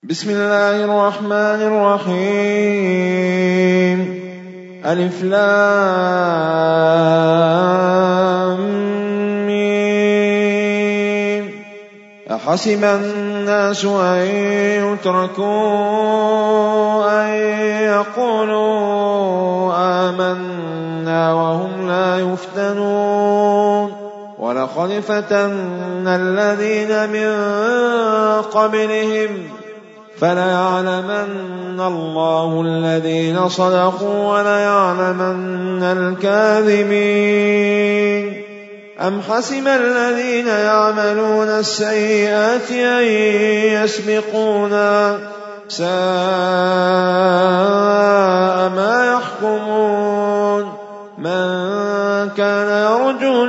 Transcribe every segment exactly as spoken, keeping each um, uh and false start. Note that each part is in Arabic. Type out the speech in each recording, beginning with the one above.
بسم الله الرحمن الرحيم. ألف لام ميم. أحسب الناس أن يتركوا أن يقولوا آمنا وهم لا يفتنون. ولقد فتنا الذين من قبلهم فليعلمن الله الذين صدقوا وليعلمن الكاذبين. أم حسب الذين يعملون السيئات أن يسبقونا ساء ما يحكمون. من كان يرجو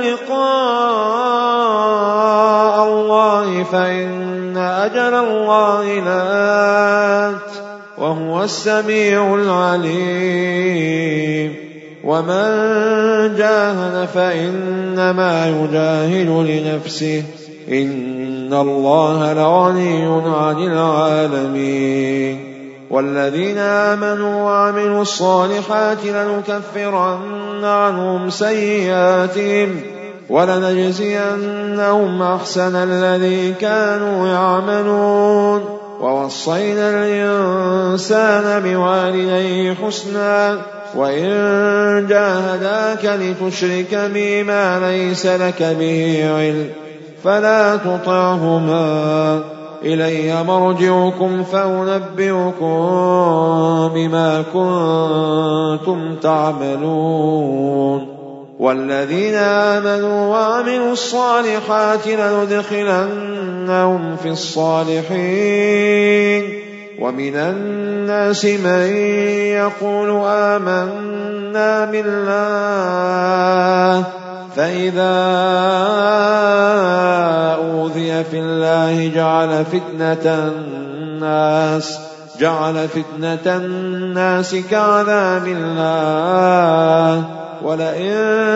لقاء الله فإن أجل الله لآت وهو السميع العليم. ومن جاهد فإنما يجاهد لنفسه إن الله لغني عن العالمين. والذين آمنوا وعملوا الصالحات لنكفرن عنهم سيئاتهم ولنجزينهم أحسن الذي كانوا يعملون. ووصينا الإنسان بوالديه حسنا وإن جاهداك لتشرك بي ما ليس لك به علم فلا تطعهما إلي مرجعكم فأنبئكم بما كنتم تعملون. والذين آمنوا وعملوا الصالحات لندخلنهم في الصالحين. ومن الناس من يقول آمنا بالله فإذا أوذي في الله جعل فتنة الناس جعل فتنة الناس كعذاب الله. ولئن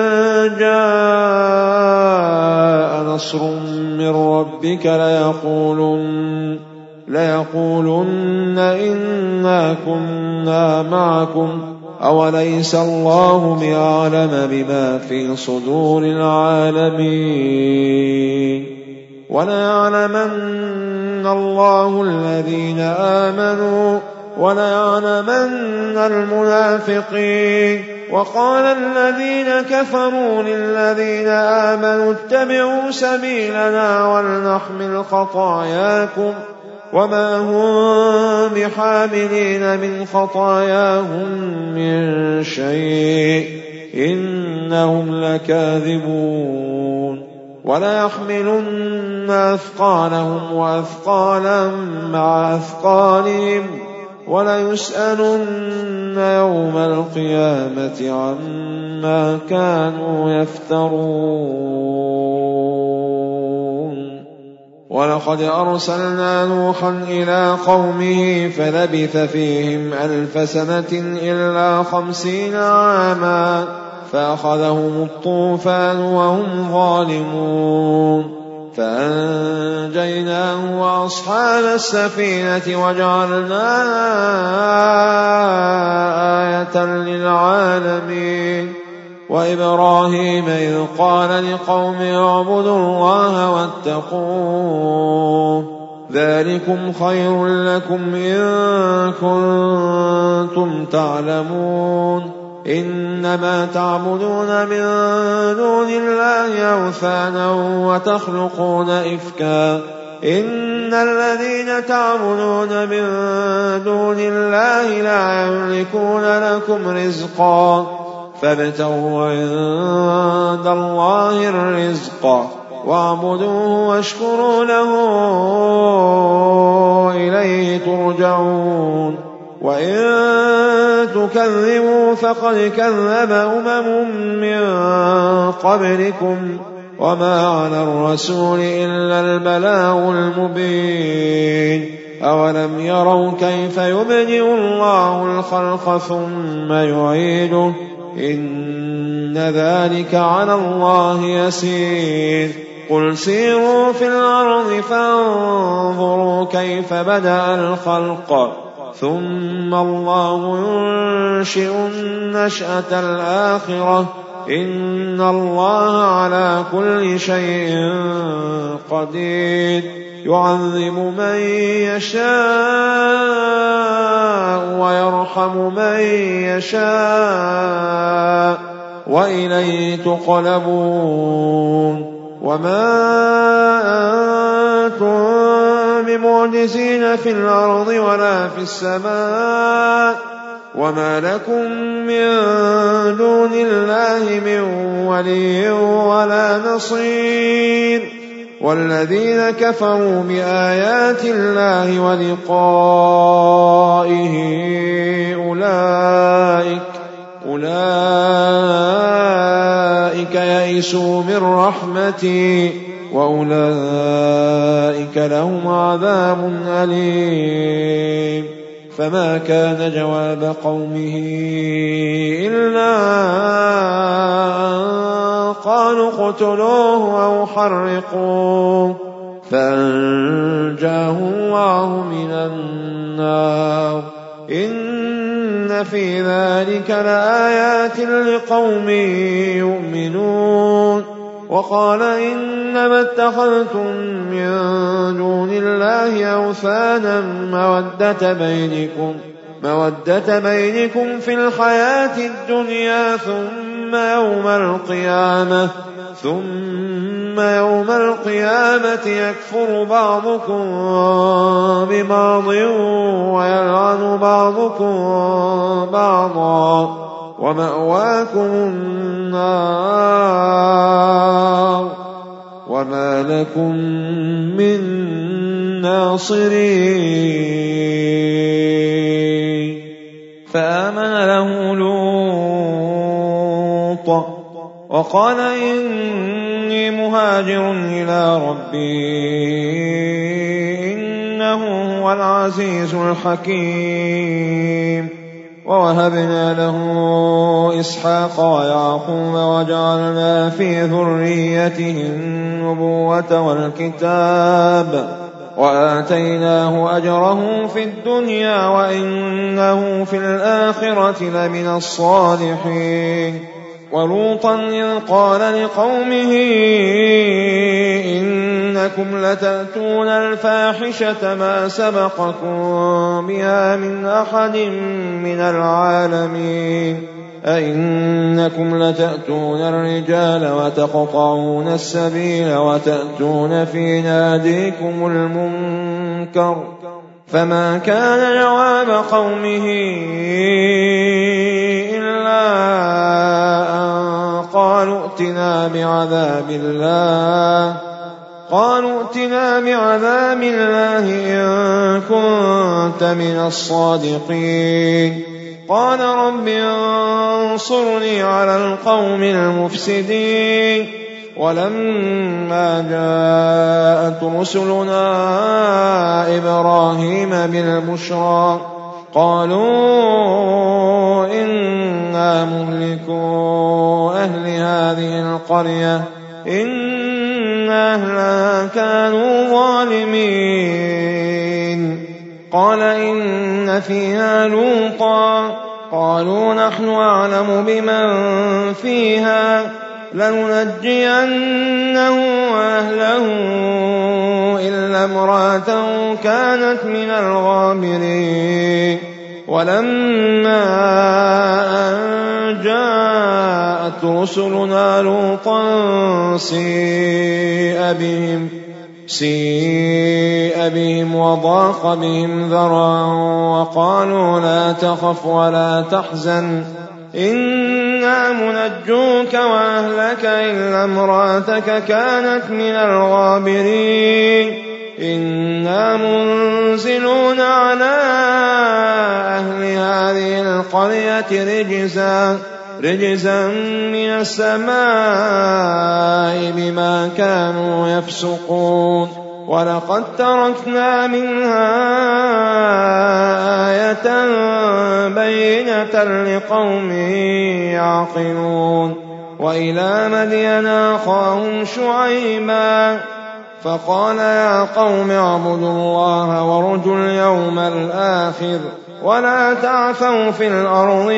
جاء نصر من ربك ليقولن ليقولن إنا كنا معكم أوليس الله بأعلم بما في صدور العالمين. وليعلمن الله الذين آمنوا وليعلمن المنافقين. وقال الذين كفروا للذين آمنوا اتبعوا سبيلنا ولنحمل خطاياكم وما هم بحاملين من خطاياهم من شيء إنهم لكاذبون. وليحملن أثقالهم وأثقالا مع أثقالهم وليسألن يوم القيامة عما كانوا يفترون. ولقد أرسلنا نوحا إلى قومه فلبث فيهم ألف سنة إلا خمسين عاما فأخذهم الطوفان وهم ظالمون. فأنجيناه وأصحاب السفينة وجعلناها آية للعالمين. وإبراهيم إذ قال لقومه اعبدوا الله واتقوه ذلكم خير لكم إن كنتم تعلمون. إنما تعبدون من دون الله أوثانا وتخلقون إفكا إن الذين تعبدون من دون الله لا يملكون لكم رزقا فابتغوا عند الله الرزق واعبدوه واشكروا له إليه ترجعون. وإن تكذبوا فقد كذب أمم من قبلكم وما على الرسول إلا البلاغ المبين. أولم يروا كيف يبدئ الله الخلق ثم يعيده إن ذلك على الله يسير. قل سيروا في الأرض فانظروا كيف بدأ الخلق ثم الله ينشئ النشأة الآخرة إن الله على كل شيء قدير يعذب من يشاء ويرحم من يشاء وإليه تقلبون وما أنتم بمعجزين في الأرض ولا في السماء وما لكم من دون الله من ولي ولا نصير والذين كفروا بآيات الله ولقائه أولئك أولئك يئسوا من رحمتي وأولئك لهم عذاب أليم فما كان جواب قومه إلا أن قالوا اقتلوه أو حرقوه فأنجاه الله من النار إن في ذلك لآيات لقوم يؤمنون وقال إنما اتخذتم من دون الله أوثانا مودة بينكم مودة بينكم في الحياة الدنيا ثم يوم القيامة ثم يوم القيامة يكفر بعضكم ببعض ويلعن بعضكم بعضا ومأواكم النار وما لكم من ناصرين فآمن له لوط وقال إني مهاجر إلى ربي إنه هو العزيز الحكيم ووهبنا له إسحاق ويعقوب وجعلنا في ذريته النبوة والكتاب وآتيناه أجره في الدنيا وإنه في الآخرة لمن الصالحين ولوطا إذ قال لقومه إنكم لتأتون الفاحشة ما سبقكم بها من أحد من العالمين أئنكم لتأتون الرجال وتقطعون السبيل وتأتون في ناديكم المنكر فما كان جواب قومه إلا أن قالوا ائتنا بعذاب الله قالوا ائتنا بعذاب الله إن كنت من الصادقين قال رب انصرني على القوم المفسدين ولما جاءت رسلنا إبراهيم بالبشرى قالوا إنا مهلكو أهل هذه القرية إن أهلها كانوا ظالمين قال إن فيها لوطا قالوا نحن أعلم بمن فيها لننجينه وأهله إلا امرأته كانت من الغابرين ولما أن جاءت رسلنا لوطا سيء بهم سيء بهم وضاق بهم ذرعا وقالوا لا تخف ولا تحزن إنا منجوك وأهلك إلا امرأتك كانت من الغابرين إنا منزلون على أهل هذه القرية رجزا رجزا من السماء بما كانوا يفسقون ولقد تركنا منها آية بينة لقوم يعقلون وإلى مدين أخاهم شعيبا فقال يا قوم اعبدوا الله وارجوا اليوم الآخر ولا تعثوا في الأرض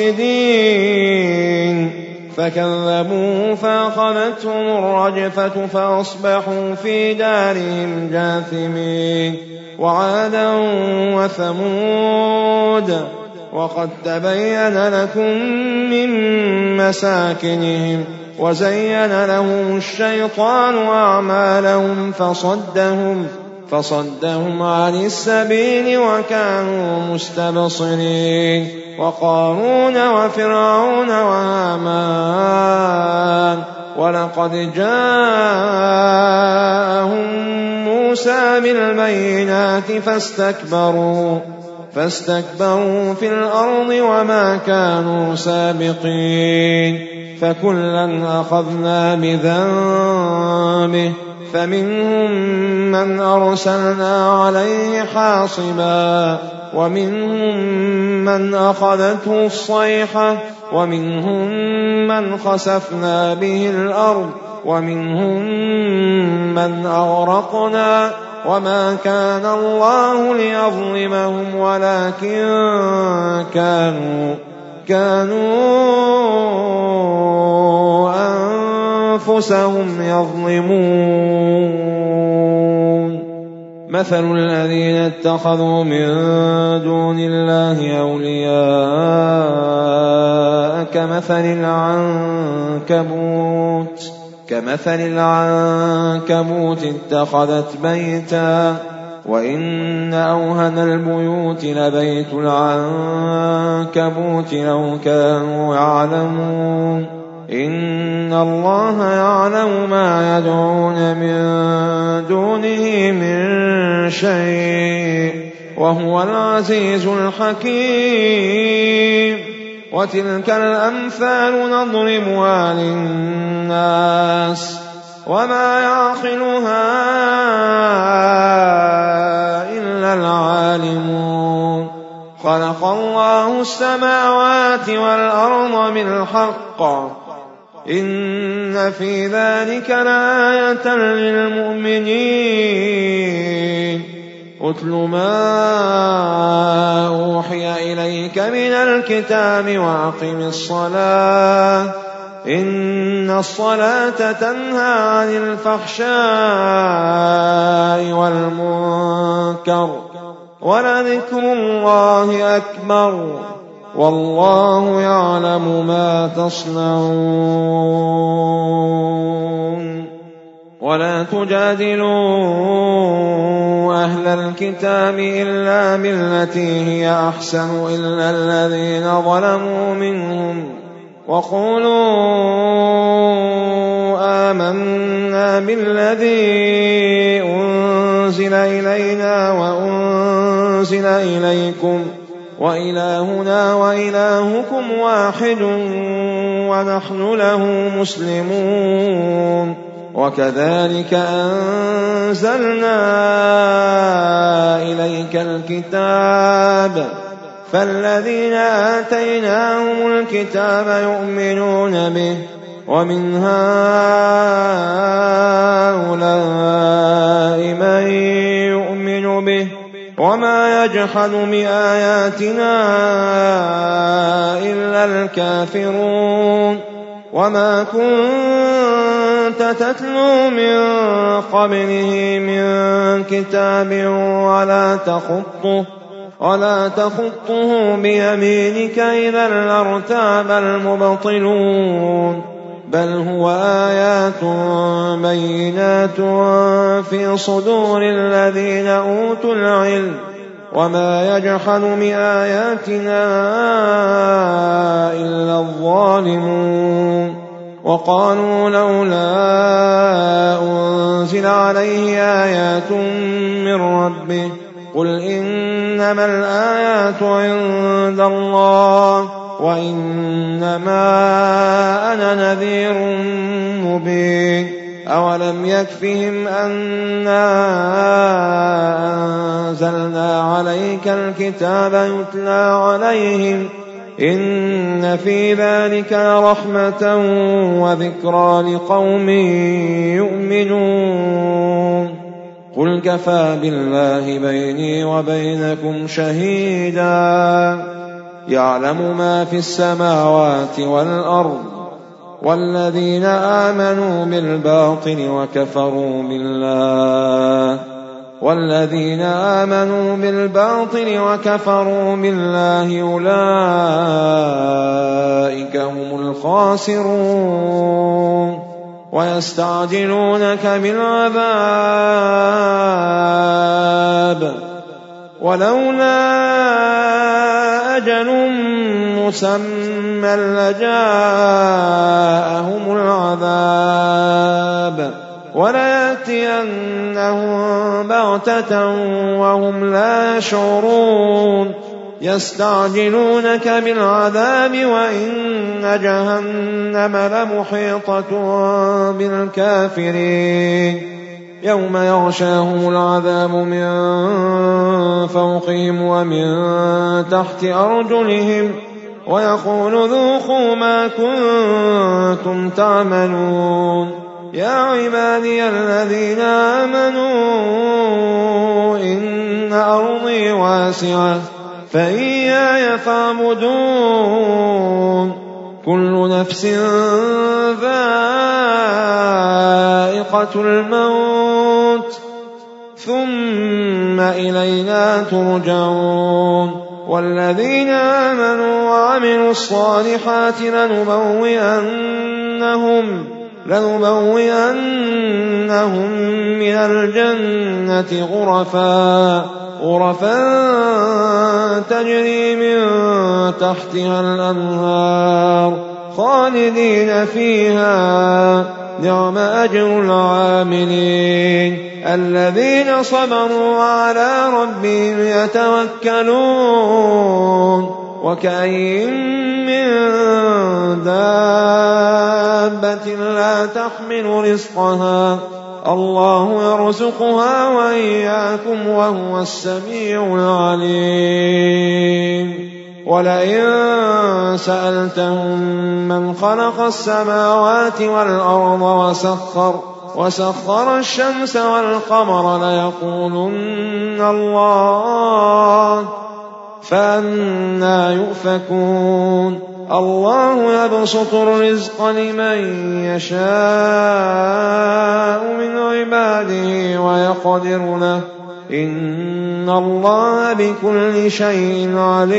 مفسدين فكذبوه فأخذتهم الرجفة فأصبحوا في دارهم جاثمين وعادا وثمود وقد تبين لكم من مساكنهم وزين لهم الشيطان أعمالهم فصدهم فصدهم عن السبيل وكانوا مستبصرين وقارون وفرعون وهامان ولقد جاءهم موسى بالبينات فاستكبروا فاستكبروا في الأرض وما كانوا سابقين فكلا أخذنا بذنبه فمنهم من أرسلنا عليه حاصبا ومنهم من أخذته الصيحة ومنهم من خسفنا به الأرض ومنهم من أغرقنا وما كان الله ليظلمهم ولكن كانوا كانوا أنفسهم يظلمون مثل الذين اتخذوا من دون الله أولياء كمثل العنكبوت كمثل العنكبوت اتخذت بيتا وإن أوهن البيوت لبيت العنكبوت لو كانوا يعلمون إن الله يعلم ما يدعون من دونه من شيء وهو العزيز الحكيم وتلك الأمثال نضربها للناس وما يعقلها إلا العالمون خلق الله السماوات والأرض بالحق إن في ذلك لآية للمؤمنين أتل ما أوحي إليك من الكتاب وأقم الصلاة إن الصلاة تنهى عن الفحشاء والمنكر ولذكر الله أكبر والله يعلم ما تصنعون ولا تجادلوا أهل الكتاب إلا بالتي هي أحسن إلا الذين ظلموا منهم وقولوا آمنا بالذي أنزل إلينا وأنزل إليكم وإلهنا وإلهكم واحد ونحن له مسلمون وكذلك أنزلنا إليك الكتاب فالذين آتيناهم الكتاب يؤمنون به ومن هؤلاء من يؤمن به وما يجحد بآياتنا إلا الكافرون وما كنت تتلو من قبله من كتاب ولا تخطه ولا تخطه بيمينك إذا لارتاب المبطلون بل هو آيات بينات في صدور الذين أوتوا العلم وما يجحد بآياتنا إلا الظالمون وقالوا لولا أنزل عليه آيات من ربه قل إنما الآيات عند الله وإنما أنا نذير مبين أولم يكفهم أنا أنزلنا عليك الكتاب يتلى عليهم إن في ذلك لرحمة وذكرى لقوم يؤمنون قل كفى بالله بيني وبينكم شهيدا يعلم ما في السماوات والأرض والذين آمنوا بالباطل وكفروا بالله والذين آمنوا بالباطل وكفروا بالله أولئك هم الخاسرون ويستعجلونك بالعذاب ولولا أجل مسمى لجاءهم العذاب وليأتينهم بغتة وهم لا يشعرون يستعجلونك بالعذاب وإن جهنم لمحيطة بالكافرين يوم يغشاهم العذاب من فوقهم ومن تحت أرجلهم ويقول ذوقوا ما كنتم تعملون يا عبادي الذين آمنوا إن أرضي واسعة فإياي فاعبدون كل نفس ذائقة الموت ثم إلينا ترجعون والذين آمنوا وعملوا الصالحات لنبوئنهم لنبوئنهم من الجنة غرفا غرفا تجري من تحتها الأنهار خالدين فيها نعم أجر العاملين الذين صبروا وعلى ربهم يتوكلون وكأين من دابة لا تحمل رزقها الله يرزقها وإياكم وهو السميع العليم ولئن سألتهم من خلق السماوات والأرض وسخر وسخر الشمس والقمر ليقولن الله فأنى يؤفكون الله يبسط الرزق لمن يشاء من عباده ويقدر له إن الله بكل شيء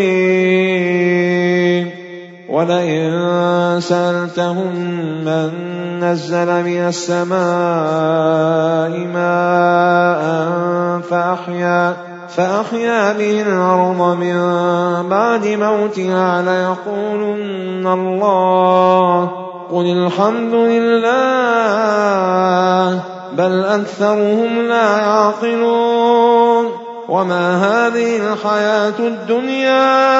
عليم ولئن سألتهم من نزل من السماء ماء فأحيا فأحيا به الأرض من بعد موتها ليقولن الله قل الحمد لله بل أكثرهم لا يعقلون وما هذه الحياة الدنيا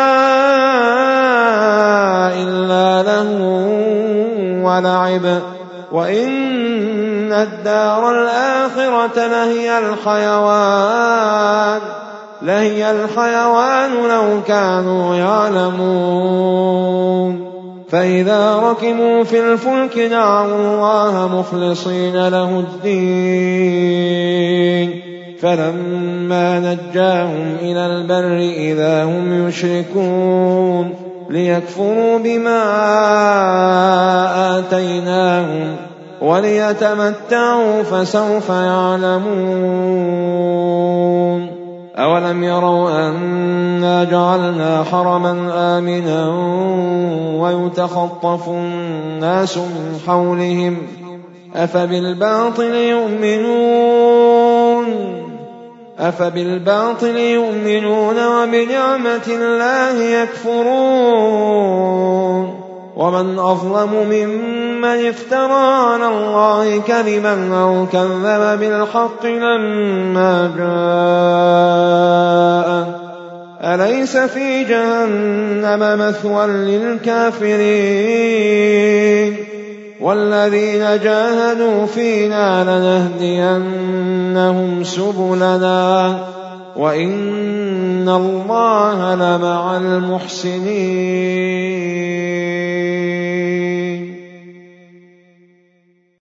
إلا لهو ولعب وإن الدار الآخرة لهي الحيوان لهي الحيوان لو كانوا يعلمون فإذا ركبوا في الفلك دعوا الله مخلصين له الدين فلما نجاهم إلى البر إذا هم يشركون ليكفروا بما آتيناهم وليتمتعوا فسوف يعلمون أولم يروا أنا جعلنا حرما آمنا ويتخطف الناس من حولهم أفبالباطل يؤمنون أفبالباطل يؤمنون وبنعمة الله يكفرون ومن أظلم ممن افترى على الله كذبا أو كذب بالحق لما جاءه أليس في جهنم مثوى للكافرين والذين جاهدوا فينا لنهدينهم سبلنا وإن الله لمع المحسنين.